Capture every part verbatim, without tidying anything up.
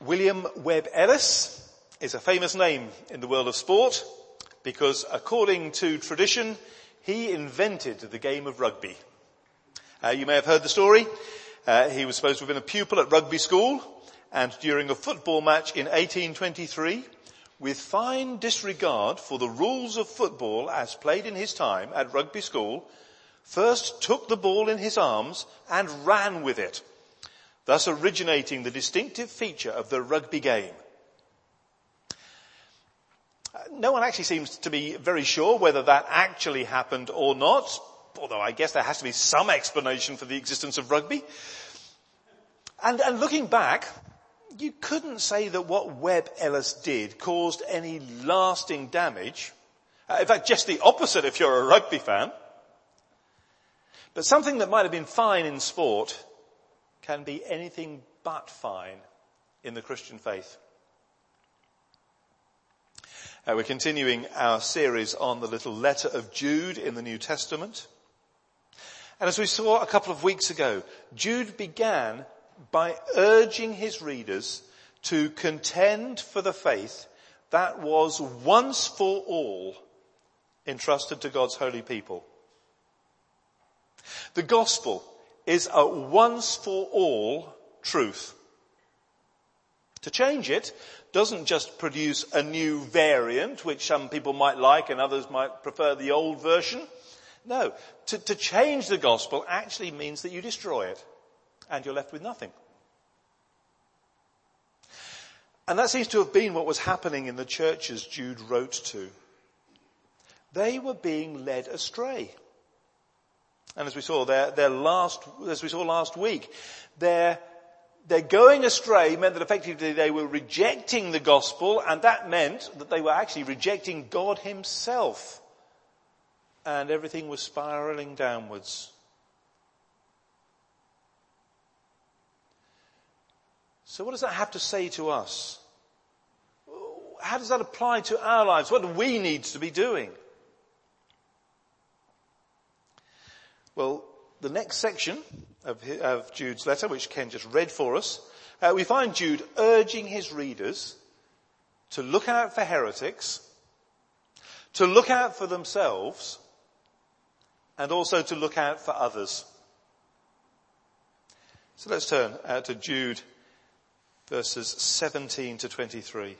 William Webb Ellis is a famous name in the world of sport because, according to tradition, he invented the game of rugby. Uh, you may have heard the story. Uh, he was supposed to have been a pupil at rugby school, and during a football match in eighteen twenty-three, with fine disregard for the rules of football as played in his time at rugby school, first took the ball in his arms and ran with it, thus originating the distinctive feature of the rugby game. No one actually seems to be very sure whether that actually happened or not, although I guess there has to be some explanation for the existence of rugby. And, and looking back, you couldn't say that what Webb Ellis did caused any lasting damage. Uh, in fact, just the opposite if you're a rugby fan. But something that might have been fine in sport can be anything but fine in the Christian faith. Uh, we're continuing our series on the little letter of Jude in the New Testament. And as we saw a couple of weeks ago, Jude began by urging his readers to contend for the faith that was once for all entrusted to God's holy people. The gospel is a once for all truth. To change it doesn't just produce a new variant, which some people might like and others might prefer the old version. No, to, to change the gospel actually means that you destroy it and you're left with nothing. And that seems to have been what was happening in the churches Jude wrote to. They were being led astray. And as we saw their, their last, as we saw last week, their, their going astray meant that effectively they were rejecting the gospel, and that meant that they were actually rejecting God himself. And everything was spiraling downwards. So what does that have to say to us? How does that apply to our lives? What do we need to be doing? Well, the next section of, of Jude's letter, which Ken just read for us, uh, we find Jude urging his readers to look out for heretics, to look out for themselves, and also to look out for others. So let's turn uh, to Jude verses seventeen to twenty-three.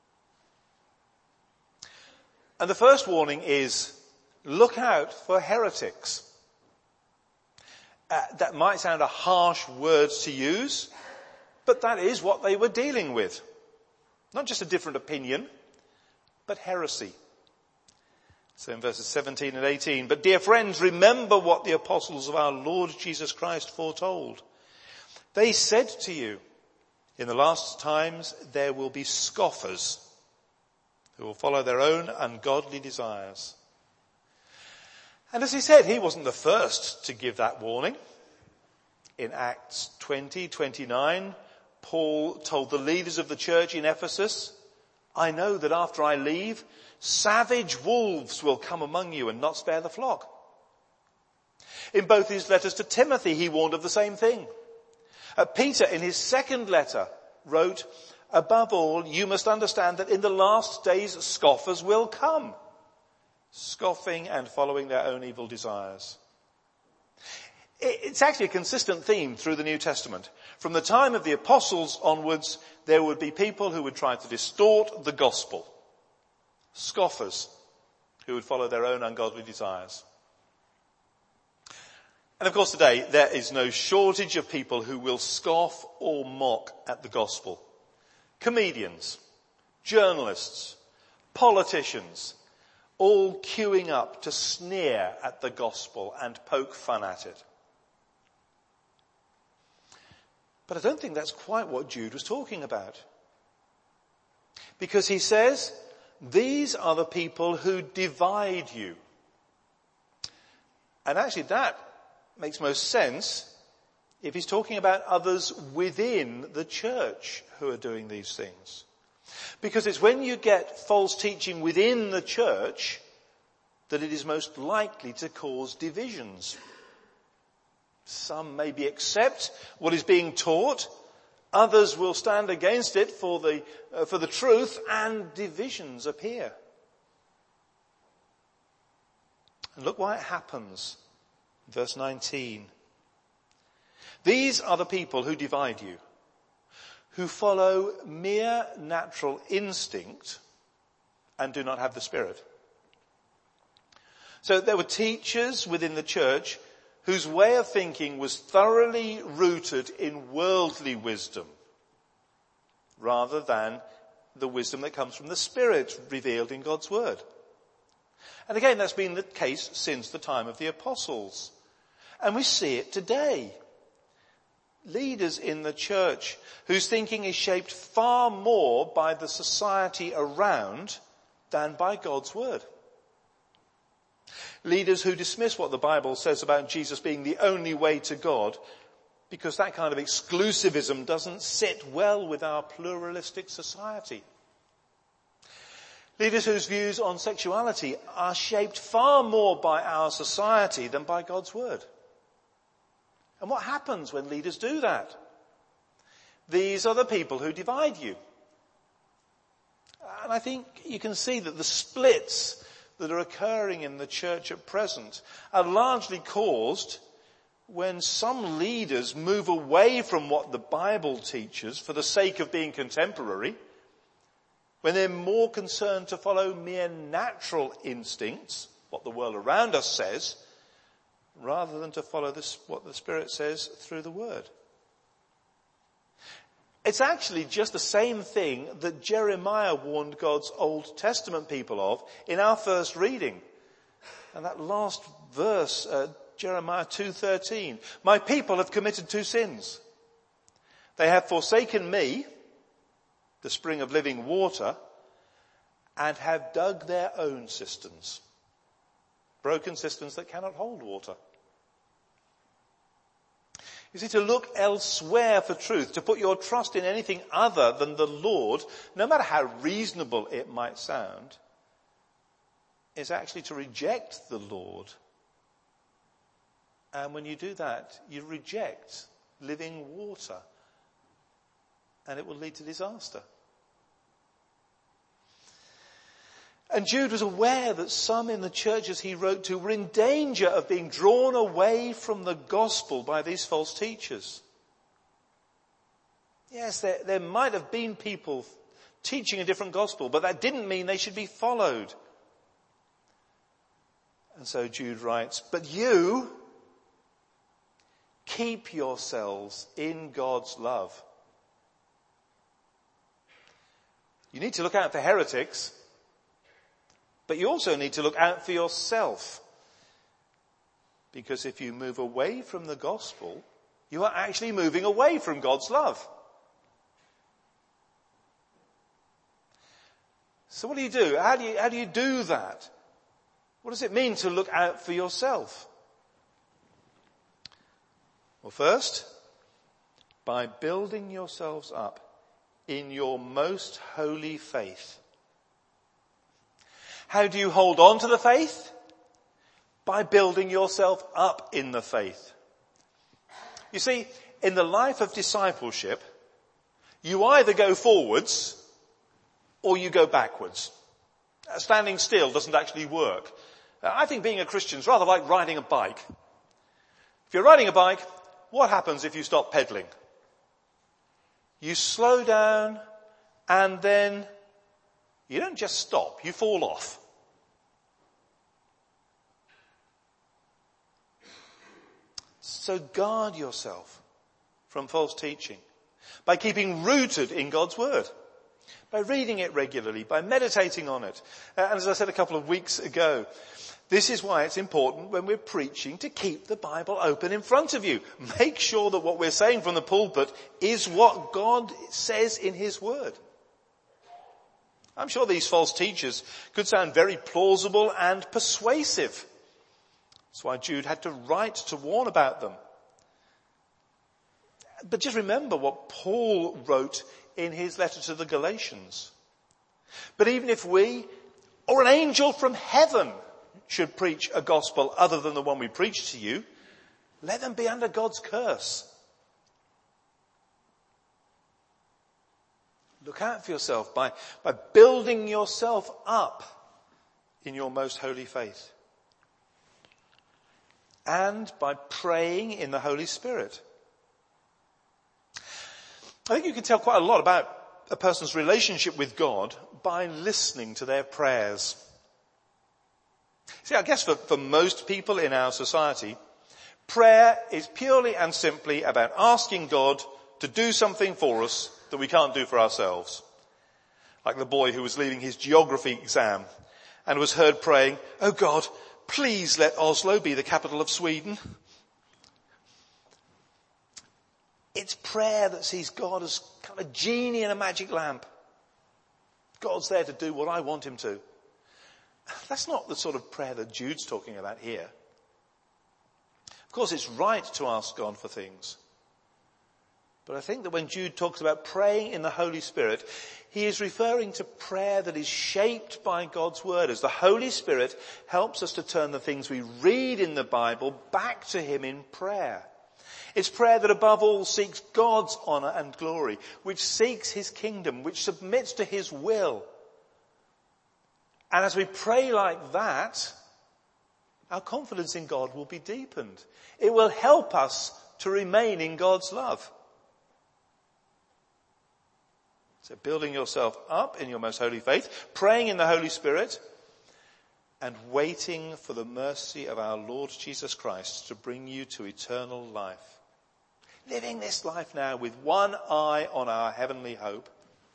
And the first warning is, look out for heretics. Uh, that might sound a harsh word to use, but that is what they were dealing with. Not just a different opinion, but heresy. So in verses seventeen and eighteen, but dear friends, remember what the apostles of our Lord Jesus Christ foretold. They said to you, in the last times there will be scoffers who will follow their own ungodly desires. And as he said, he wasn't the first to give that warning. In Acts twenty, twenty-nine, Paul told the leaders of the church in Ephesus, I know that after I leave, savage wolves will come among you and not spare the flock. In both his letters to Timothy, he warned of the same thing. Uh, Peter, in his second letter, wrote, above all, you must understand that in the last days scoffers will come, scoffing and following their own evil desires. It's actually a consistent theme through the New Testament. From the time of the apostles onwards, there would be people who would try to distort the gospel. Scoffers who would follow their own ungodly desires. And of course today, there is no shortage of people who will scoff or mock at the gospel. Comedians, journalists, politicians, all queuing up to sneer at the gospel and poke fun at it. But I don't think that's quite what Jude was talking about. Because he says, these are the people who divide you. And actually that makes most sense if he's talking about others within the church who are doing these things. Because it's when you get false teaching within the church that it is most likely to cause divisions. Some maybe accept what is being taught, Others will stand against it for the, uh, for the truth, and divisions appear. And look why it happens. Verse nineteen. These are the people who divide you, who follow mere natural instinct and do not have the Spirit. So there were teachers within the church whose way of thinking was thoroughly rooted in worldly wisdom rather than the wisdom that comes from the Spirit revealed in God's Word. And again, that's been the case since the time of the apostles. And we see it today. Leaders in the church whose thinking is shaped far more by the society around than by God's Word. Leaders who dismiss what the Bible says about Jesus being the only way to God because that kind of exclusivism doesn't sit well with our pluralistic society. Leaders whose views on sexuality are shaped far more by our society than by God's Word. And what happens when leaders do that? These are the people who divide you. And I think you can see that the splits that are occurring in the church at present are largely caused when some leaders move away from what the Bible teaches for the sake of being contemporary, when they're more concerned to follow mere natural instincts, what the world around us says, rather than to follow this, what the Spirit says through the Word. It's actually just the same thing that Jeremiah warned God's Old Testament people of in our first reading. And that last verse, uh, Jeremiah two thirteen. My people have committed two sins. They have forsaken me, the spring of living water, and have dug their own cisterns. Broken cisterns that cannot hold water. You see, to look elsewhere for truth, to put your trust in anything other than the Lord, no matter how reasonable it might sound, is actually to reject the Lord. And when you do that, you reject living water. And it will lead to disaster. And Jude was aware that some in the churches he wrote to were in danger of being drawn away from the gospel by these false teachers. Yes, there, there might have been people teaching a different gospel, but that didn't mean they should be followed. And so Jude writes, but you keep yourselves in God's love. You need to look out for heretics, but you also need to look out for yourself. Because if you move away from the gospel, you are actually moving away from God's love. So what do you do? How do you, how do you do that? What does it mean to look out for yourself? Well, first, by building yourselves up in your most holy faith. How do you hold on to the faith? By building yourself up in the faith. You see, in the life of discipleship, you either go forwards or you go backwards. Standing still doesn't actually work. I think being a Christian is rather like riding a bike. If you're riding a bike, what happens if you stop pedaling? You slow down and then you don't just stop, you fall off. So guard yourself from false teaching by keeping rooted in God's Word, by reading it regularly, by meditating on it. And as I said a couple of weeks ago, this is why it's important when we're preaching to keep the Bible open in front of you. Make sure that what we're saying from the pulpit is what God says in His Word. I'm sure these false teachers could sound very plausible and persuasive. That's why Jude had to write to warn about them. But just remember what Paul wrote in his letter to the Galatians. But even if we, or an angel from heaven, should preach a gospel other than the one we preach to you, let them be under God's curse. Look out for yourself by, by building yourself up in your most holy faith. And by praying in the Holy Spirit. I think you can tell quite a lot about a person's relationship with God by listening to their prayers. See, I guess for, for most people in our society, prayer is purely and simply about asking God to do something for us that we can't do for ourselves. Like the boy who was leaving his geography exam and was heard praying, "Oh God, please let Oslo be the capital of Sweden." It's prayer that sees God as kind of a genie in a magic lamp. God's there to do what I want him to. That's not the sort of prayer that Jude's talking about here. Of course, it's right to ask God for things. But I think that when Jude talks about praying in the Holy Spirit, he is referring to prayer that is shaped by God's word, as the Holy Spirit helps us to turn the things we read in the Bible back to him in prayer. It's prayer that above all seeks God's honour and glory, which seeks his kingdom, which submits to his will. And as we pray like that, our confidence in God will be deepened. It will help us to remain in God's love. So building yourself up in your most holy faith, praying in the Holy Spirit, and waiting for the mercy of our Lord Jesus Christ to bring you to eternal life. Living this life now with one eye on our heavenly hope.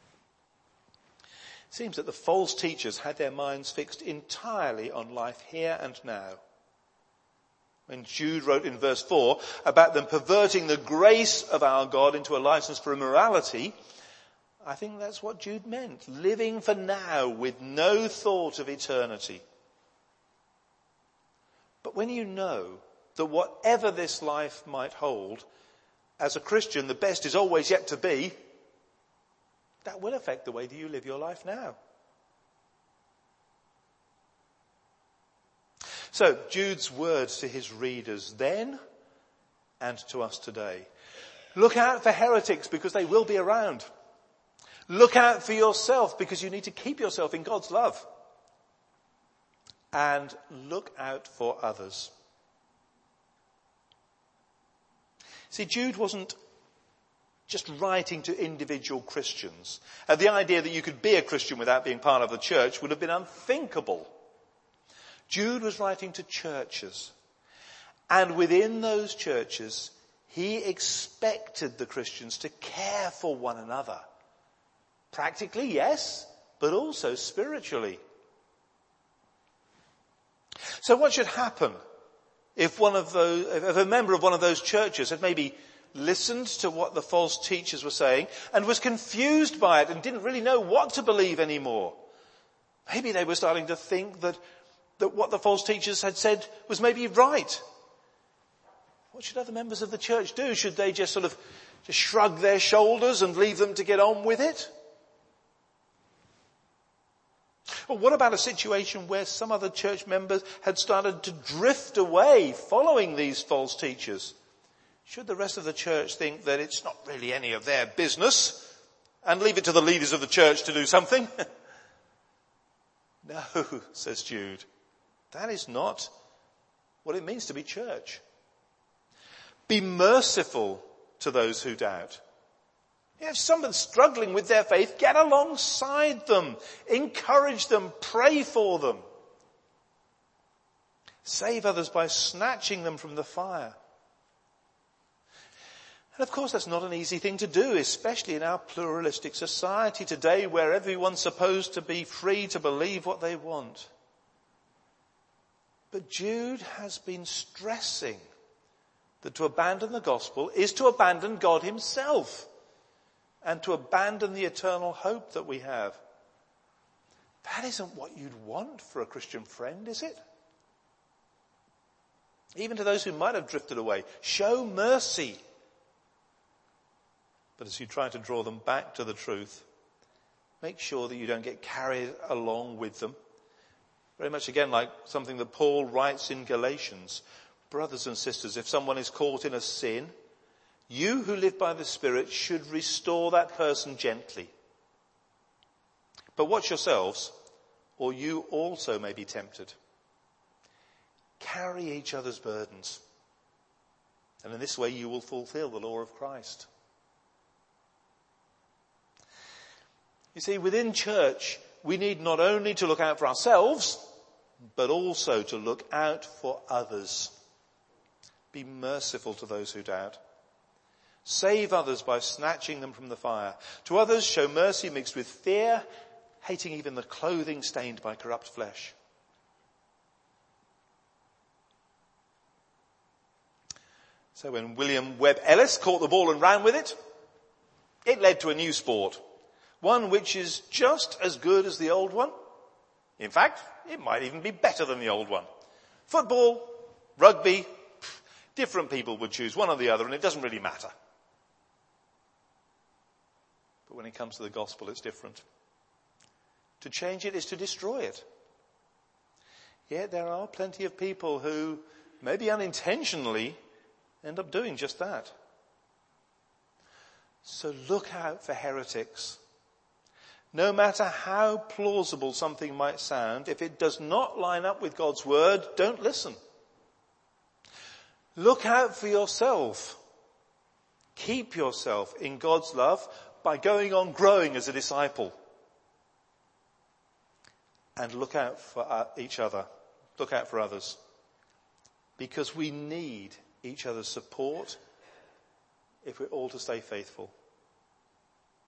It seems that the false teachers had their minds fixed entirely on life here and now. When Jude wrote in verse four about them perverting the grace of our God into a license for immorality, I think that's what Jude meant. Living for now with no thought of eternity. But when you know that whatever this life might hold, as a Christian, the best is always yet to be, that will affect the way that you live your life now. So, Jude's words to his readers then and to us today. Look out for heretics because they will be around. Look out for yourself because you need to keep yourself in God's love. And look out for others. See, Jude wasn't just writing to individual Christians. Uh, the idea that you could be a Christian without being part of the church would have been unthinkable. Jude was writing to churches. And within those churches, he expected the Christians to care for one another. Practically, yes, but also spiritually. So what should happen if one of those, if a member of one of those churches had maybe listened to what the false teachers were saying and was confused by it and didn't really know what to believe anymore? Maybe they were starting to think that, that what the false teachers had said was maybe right. What should other members of the church do? Should they just sort of just shrug their shoulders and leave them to get on with it? Well, what about a situation where some other church members had started to drift away following these false teachers? Should the rest of the church think that it's not really any of their business and leave it to the leaders of the church to do something? No, says Jude. That is not what it means to be church. Be merciful to those who doubt. If someone's struggling with their faith, get alongside them, encourage them, pray for them. Save others by snatching them from the fire. And of course that's not an easy thing to do, especially in our pluralistic society today where everyone's supposed to be free to believe what they want. But Jude has been stressing that to abandon the gospel is to abandon God himself. And to abandon the eternal hope that we have. That isn't what you'd want for a Christian friend, is it? Even to those who might have drifted away, show mercy. But as you try to draw them back to the truth, make sure that you don't get carried along with them. Very much again like something that Paul writes in Galatians. Brothers and sisters, if someone is caught in a sin, you who live by the Spirit should restore that person gently. But watch yourselves, or you also may be tempted. Carry each other's burdens. And in this way you will fulfill the law of Christ. You see, within church, we need not only to look out for ourselves, but also to look out for others. Be merciful to those who doubt. Save others by snatching them from the fire. To others, show mercy mixed with fear, hating even the clothing stained by corrupt flesh. So when William Webb Ellis caught the ball and ran with it, it led to a new sport. One which is just as good as the old one. In fact, it might even be better than the old one. Football, rugby, different people would choose one or the other, and it doesn't really matter. But when it comes to the gospel, it's different. To change it is to destroy it. Yet there are plenty of people who, maybe unintentionally, end up doing just that. So look out for heretics. No matter how plausible something might sound, if it does not line up with God's word, don't listen. Look out for yourself. Keep yourself in God's love by going on growing as a disciple. And look out for each other. Look out for others. Because we need each other's support if we're all to stay faithful.